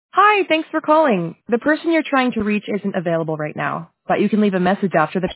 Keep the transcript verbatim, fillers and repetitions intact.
Hi, thanks for calling. The person you're trying to reach isn't available right now, but you can leave a message after the